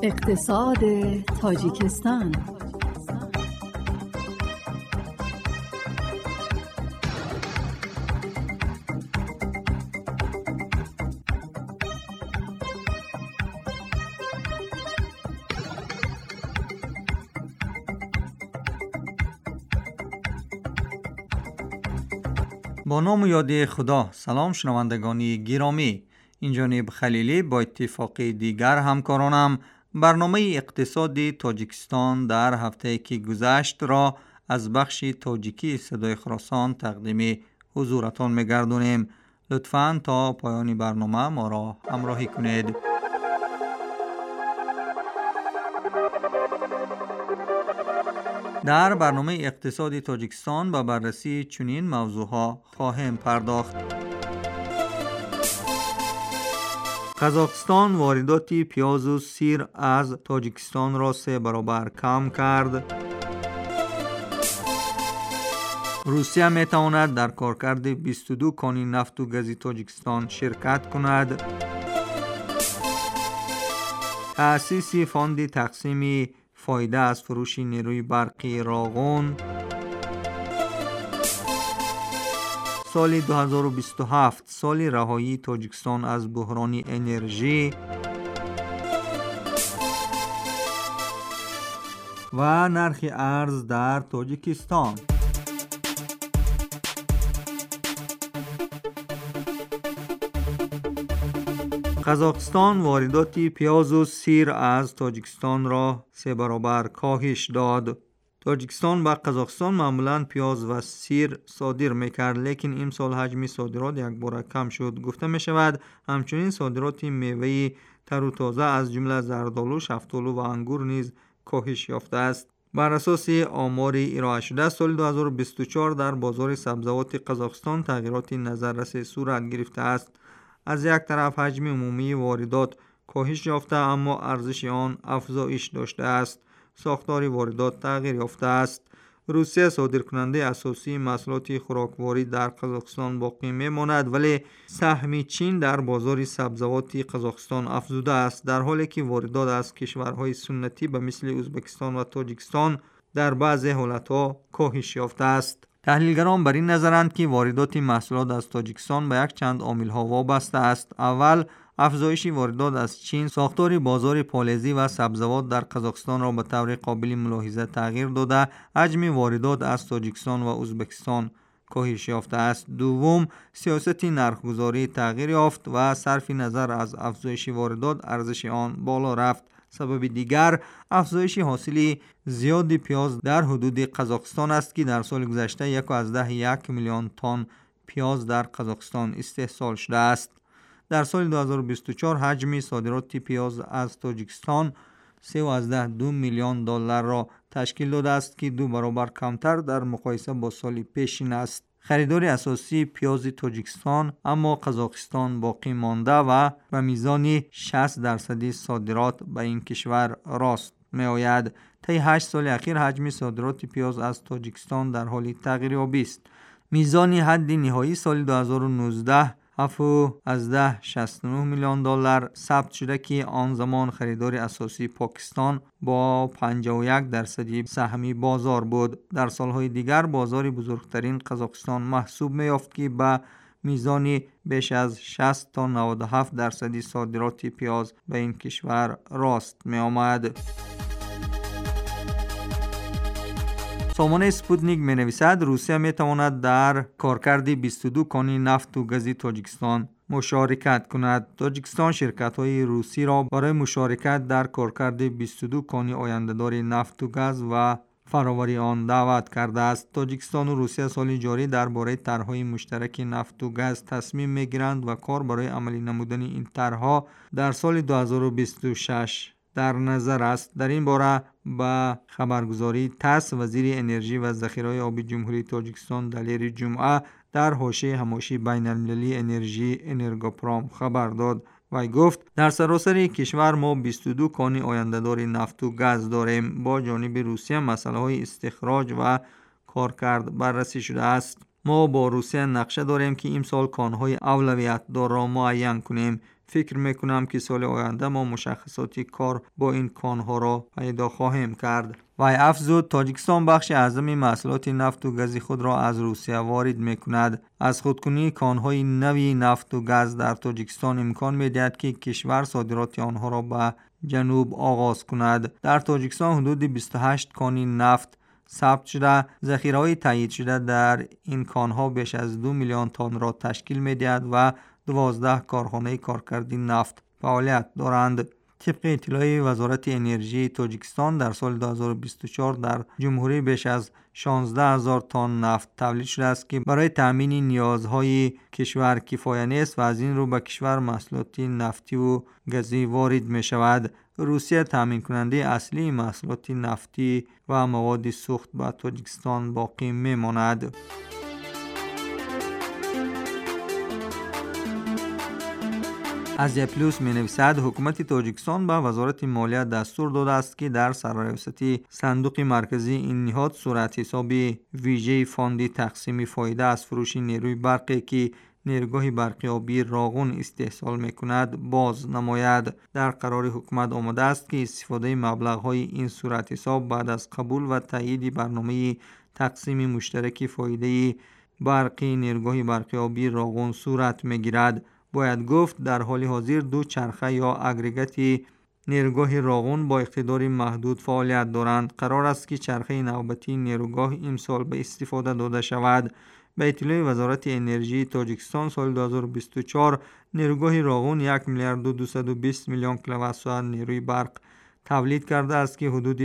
اقتصاد تاجیکستان. با نام و یاد خدا. سلام شنوندگان گرامی، این جانب خلیلی با اتفاق دیگر همکارانم برنامه اقتصادی تاجیکستان در هفته که گذشت را از بخش تاجیکی صدای خراسان تقدیم حضورتان می‌گردانیم. لطفاً تا پایان برنامه ما را همراهی کنید. در برنامه اقتصادی تاجیکستان به بررسی چنین موضوعها خواهیم پرداخت. قزاقستان واردات پیاز و سیر از تاجیکستان را 3 برابر کم کرد. روسیه می تواند در کارکرد 22 کانی نفت و گاز تاجیکستان شرکت کند. تأسیس فاند تقسیم فایده از فروش نیروی برقی راغون. سال 2027 سال رهایی تاجیکستان از بحران انرژی و نرخ ارز در تاجیکستان. قزاقستان واردات پیاز و سیر از تاجیکستان را 3 برابر کاهش داد. تاجیکستان به قزاقستان معمولاً پیاز و سیر صادر میکرد، لیکن امسال حجم صادرات یک بار کم شد. گفته می شود همچنین صادرات میوه تر و تازه از جمله زردآلو، شفتالو و انگور نیز کاهش یافته است. بر اساس آمار ارائه شده سال 2024 در بازار سبزیجات قزاقستان تغییرات نظررس صورت گرفته است. از یک طرف حجم عمومی واردات کاهش یافته اما ارزش آن افزایش داشته است. ساختار واردات تغییر یافته است. روسیه صادرکننده اساسی محصولات خوراکواری در قزاقستان باقی میماند، ولی سهم چین در بازار سبزیجات قزاقستان افزوده است، در حالی که واردات از کشورهای سنتی به مثل ازبکستان و تاجیکستان در بعضی حالتها کاهش یافته است. تحلیلگران بر این نظرند که واردات محصولات از تاجیکستان به یک چند عامل‌ها وابسته است. اول، افزایش واردات از چین ساختار بازار پالزی و سبزیجات در قزاقستان را به طور قابل ملاحظه تغییر داده حجم واردات از تاجیکستان و ازبکستان کاهش یافته است. دوم، سیاست نرخگذاری تغییر یافت و صرف نظر از افزایش واردات ارزش آن بالا رفت. سبب دیگر افزایش حاصل زیاد پیاز در حدود قزاقستان است که در سال گذشته 1 میلیون تن پیاز در قزاقستان استحصال شده است. در سال 2024 حجم صادرات پیاز از تاجیکستان 3.2 میلیون دلار را تشکیل داده است که 2 برابر کمتر در مقایسه با سال پیشین است. خریدار اساسی پیاز تاجیکستان اما قزاقستان باقی مانده و به میزان 60% صادرات به این کشور راست می آید. طی 8 سال اخیر حجم صادرات پیاز از تاجیکستان در حال تغییر یابی است. میزان حد نهایی سال 2019 7.69 میلیون دلار ثبت شده که آن زمان خریدار اساسی پاکستان با 51% سهم بازار بود. در سالهای دیگر بازار بزرگترین قزاقستان محسوب می یافت که به میزان بیش از 60 تا 97% صادرات پیاز به این کشور راست می آمد. سازمان اسپوتنیک می نویسد روسیه می تواند در کارکرد 22 کانی نفت و گاز تاجیکستان مشارکت کند. تاجیکستان شرکت های روسی را برای مشارکت در کارکرد 22 کانی آینده‌دار نفت و گاز و فراوری آن دعوت کرده است. تاجیکستان و روسیه سال جاری درباره طرح‌های مشترک نفت و گاز تصمیم می‌گیرند و کار برای عملی نمودن این طرح‌ها در سال 2026 در نظر است. در این باره با خبرگزاری تاس وزیر انرژی و ذخیره آب جمهوری تاجیکستان دلیر جمعه در حاشیه همایش بین المللی انرژی انرگوپرام خبر داد و گفت در سراسر کشور ما 22 کانی آینده‌دار نفت و گاز داریم. با جانب روسیه مسئله های استخراج و کارکرد بررسی شده است. ما با روسیه نقشه داریم که امسال کانهای اولویت دار را معین کنیم. فکر میکنم که سال آینده ما مشخصاتی کار با این کانها را پیدا خواهیم کرد. وی افزود تاجیکستان بخش اعظم محصولات نفت و گاز خود را از روسیه وارد میکند. از خودکنی کانهای نوی نفت و گاز در تاجیکستان امکان میدهد که کشور صادرات آنها را به جنوب آغاز کند. در تاجیکستان حدود 28 کان نفت ثبت شده. ذخیره‌های تایید شده در این کانها بیش از 2 میلیون تن را تشکیل می‌دهد و 12 کارخانه کارکردی نفت فعالیت دارند. طبق اطلاع وزارت انرژی تاجیکستان در سال 2024 در جمهوری بیش از 16,000 تن نفت تولید شده است که برای تامین نیازهای کشور کفایه نیست و از این رو به کشور محصولات نفتی و گازی وارد می شود. روسیه تامین کننده اصلی محصولات نفتی و مواد سوخت به تاجیکستان باقی می ماند. ازیا پلوس می نویسد حکومت تاجیکستان به وزارت مالیه دستور داده است که در سرریاستی صندوق مرکزی این نهاد صورت حساب ویژه فاند تقسیم فایده از فروش نیروی برقی که نیروگاه برقی آبی راغون استحصال می کند باز نماید. در قرار حکومت آمده است که استفاده مبلغ‌های این صورت حساب بعد از قبول و تایید برنامه تقسیم مشترک فایده برقی نیروگاه برقی آبی راغون صورت می گیرد. باید گفت در حال حاضر دو چرخه یا اگریگاتی نیروگاه راغون با اقتدار محدود فعالیت دارند. قرار است که چرخه نوبتی نیروگاه امسال به استفاده داده شود. به اطلاع وزارت انرژی تاجیکستان سال 2024 نیروگاه راغون 1 میلیارد و 220 میلیون کیلووات ساعت نیروی برق تولید کرده است که حدود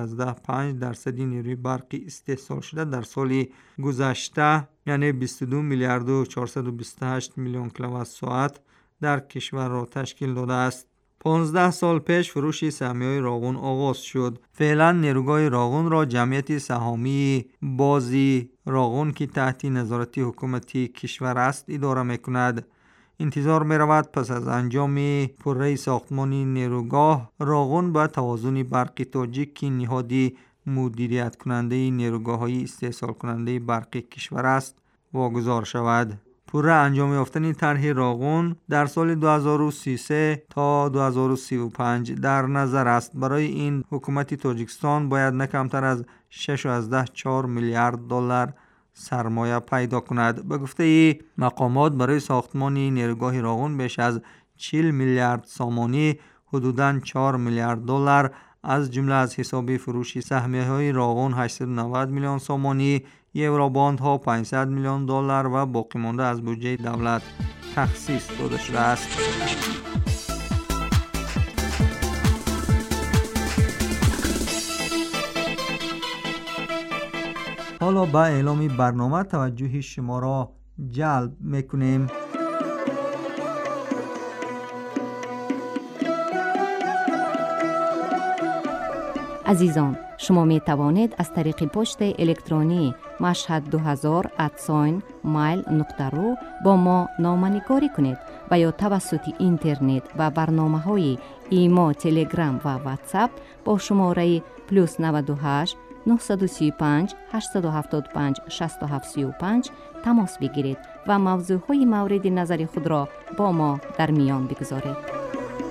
5.5% نیروی برقی استحصال شده در سال گذشته یعنی 22 میلیارد و 428 میلیون کیلووات ساعت در کشور را تشکیل داده است. 15 سال پیش فروش سهمیه‌های راغون آغاز شد. فعلا نیروگاه راغون را جمعیت سهامی بازی راغون که تحت نظارت حکومتی کشور است اداره می‌کند. انتظار می‌رود پس از انجام پروژه ساختمان نیروگاه راغون به توازن برق تاجیک که نهاد مدیریت کننده نیروگاه‌های استحصال کننده برق کشور است واگذار شود. پروژه انجام یافتن طرح راغون در سال 2033 تا 2035 در نظر است. برای این حکومت تاجیکستان باید نه کمتر از 6.4 میلیارد دلار سرمایه پیدا کند. به گفته مقامات برای ساختمان نیروگاه راغون بیش از 40 میلیارد سامانی حدوداً 4 میلیارد دلار از جمله از حساب فروش سهمیه‌های راغون 890 میلیون سامانی، یوروباندها 500 میلیون دلار و باقی مانده از بودجه دولت تخصیص داده شده است. حالا به اعلام برنامه توجه شما را جلب میکنیم. عزیزان، شما می توانید از طریق پست الکترونی mashhad2000@mail.ru با ما نامه‌نگاری کنید و یا توسط اینترنت و برنامه‌های ایما، تلگرام و واتساپ با شماره +98 935 875 6735 تماس بگیرید و موضوعهای مورد نظر خود را با ما در میان بگذارید.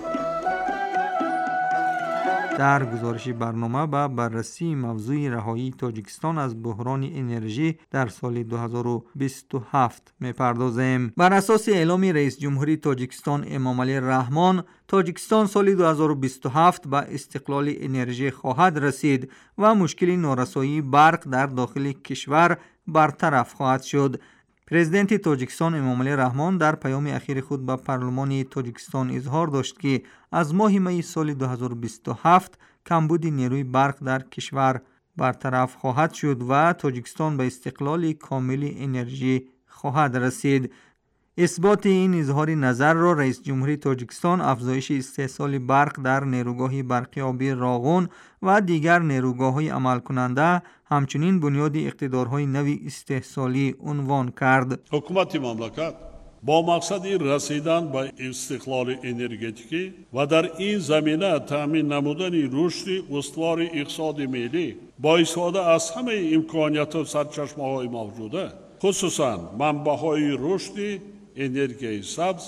در گزارش برنامه به بررسی موضوع رهایی تاجیکستان از بحران انرژی در سال 2027 می‌پردازیم. بر اساس اعلام رئیس جمهوری تاجیکستان امامعلی رحمان، تاجیکستان سال 2027 به استقلال انرژی خواهد رسید و مشکل نارسایی برق در داخل کشور برطرف خواهد شد. پرزیدنت تاجیکستان امامعلی رحمان در پیام اخیر خود به پارلمان تاجیکستان اظهار داشت که از ماه می سال 2027 کمبود نیروی برق در کشور برطرف خواهد شد و تاجیکستان به استقلال کامل انرژی خواهد رسید. اثبات این اظهار نظر را رئیس جمهوری تاجیکستان افزایش استحصال برق در نیروگاه برقی آبی راغون و دیگر نیروگاه‌های عمل کننده همچنین بنیاد اقتدارهای نوی استحصالی عنوان کرد. حکومت مملکت با مقصد رسیدن به استقلال انرژتیکی و در این زمینه تامین نمودن رشد استوار اقتصاد ملی با استفاده از همه امکانات و سرچشمه‌های موجوده، خصوصا منبع‌های رشد انرژی سبز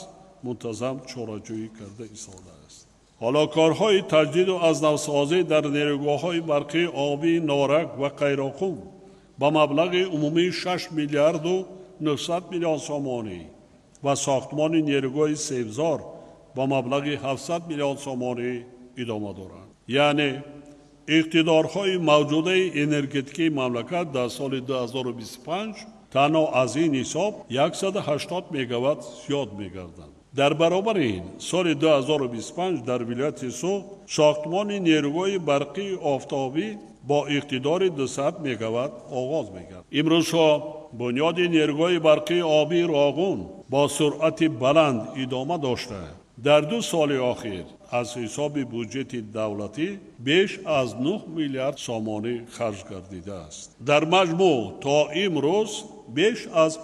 منتظم چاره‌جویی کرده ایستاده است. حالا کارهای تجدید و از نوسازی در نیروگاه‌های برقی آبی نارک و قیراقوم با مبلغ عمومی 6 میلیارد و 900 میلیون سومانی و ساختمان نیروگاه سیبزار با مبلغ 700 میلیون سومانی ادامه دارند. یعنی اقتدارهای موجوده انرژتیکی مملکت در سال 2025 تنها از این حساب 180 مگاوات زیاد می‌گردند. در برابر این سال 2025 در ولایت سوغد ساختمان نیروگاه برقی آفتابی با اقتدار 200 مگاوات آغاز می‌گردد. امروز بنیاد نیروگاه برقی آبی راغون با سرعت بلند ادامه داشته در 2 سال اخیر از حساب بودجه دولتی بیش از 9 میلیارد سومانی خرج گردیده است. در مجموع تا امروز بیش از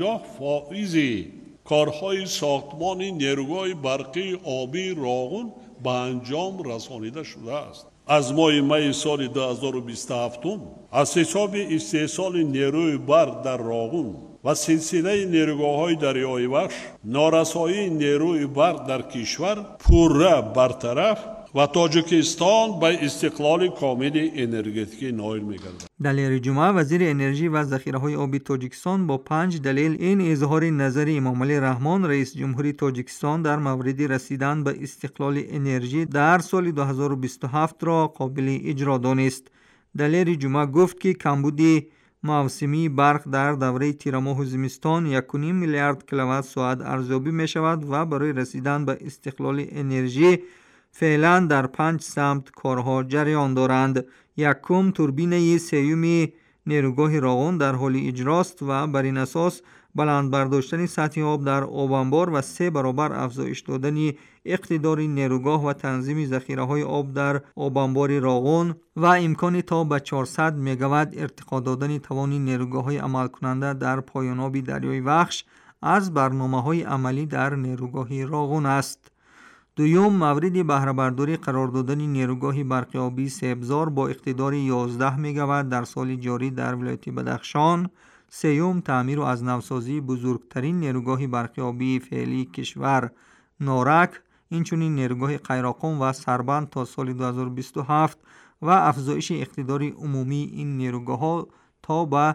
50% کارهای ساختمان نیروگاه برقی آبی راغون به انجام رسانیده شده است. از ماه می سال 2027 از حساب استحصال نیروی برق در راغون و سلسله نیروگاه‌های دریای وحش نارسایی نیروی برق در کشور پوره برطرف و تاجیکستان به استقلال کامل انرژتیکی نائل می‌گردد. دلیر جمعه وزیر انرژی و ذخیره‌های آبی تاجیکستان با 5 دلیل این اظهار نظر امامعلی رحمان رئیس جمهوری تاجیکستان در مورد رسیدن به استقلال انرژی در سال 2027 را قابل اجرا دانست. دلیر جمعه گفت که کمبود موسمی برق در دوره تیر ماه زمستان 1.5 میلیارد کیلووات ساعت ارزیابی می شود و برای رسیدن به استقلال انرژی فعلا در 5 سمت کارها جریان دارند. یکم توربین سیوم نیروگاه راغون در حال اجراست و بر این اساس بلند برداشتن سطح آب در آب انبار و 3 برابر افزایش دادن اقتدار نیروگاه و تنظیم ذخیره‌های آب در آب انبار راغون و امکان تا به 400 مگاوات ارتقا دادن توان نیروگاه‌های عمل کننده در پایان آب دریای وحش از برنامه‌های عملی در نیروگاه راغون است. دوم، مورد بهره برداری قرار دادن نیروگاه برقی آبی سیبزار با اقتدار 11 مگاوات در سال جاری در ولایت بدخشان. سوم، تعمیر و از نوسازی بزرگترین نیروگاه برقی آبی فعلی کشور نارک، اینچنین نیروگاه قیراقوم و سربند تا سال 2027 و افزایش اقتدار عمومی این نیروگاه‌ها تا به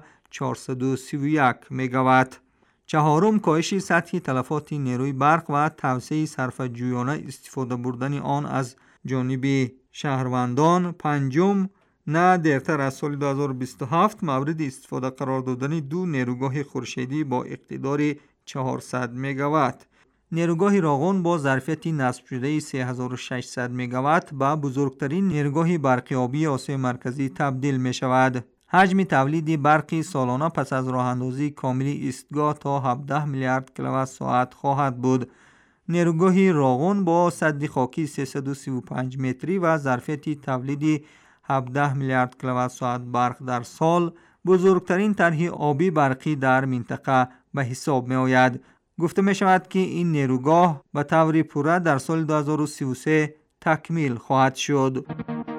431 مگاوات. چهارم، کاهش سطح تلفات نیروی برق و توسعه صرفه‌جویانه استفاده بردن آن از جانب شهروندان. پنجم، نه دیرتر از سال 2027 مورد استفاده قرار دادن 2 نیروگاه خورشیدی با اقتدار 400 مگاوات. نیروگاه راغون با ظرفیت نصب شده 3600 مگاوات به بزرگترین نیروگاه برقی آبی آسیای مرکزی تبدیل می شود. حجم تولید برقی سالانه پس از راه اندازی کامل ایستگاه تا 17 میلیارد کیلووات ساعت خواهد بود. نیروگاه راغون با سد خاکی 335 متری و ظرفیت تولید 17 میلیارد کیلووات ساعت برق در سال بزرگترین طرح آبی برقی در منطقه به حساب می آید. گفته می شود که این نیروگاه به طور پوره در سال 2033 تکمیل خواهد شد.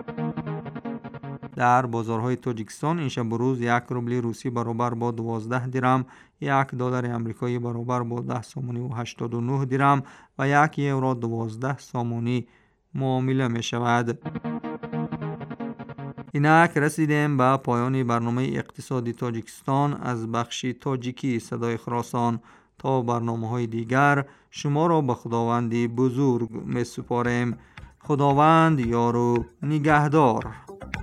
در بازارهای تاجیکستان این شب روز 1 روبل روسی برابر با 12 درم، 1 دلار آمریکایی برابر با 10 سومانی و 89 درم و 1 یورو 12 سومانی معامله می شود. اینک رسیدیم به پایان برنامه اقتصادی تاجیکستان از بخش تاجیکی صدای خراسان. تا برنامه‌های دیگر شما را به خداوند بزرگ می سپاریم. خداوند یار و نگهدار.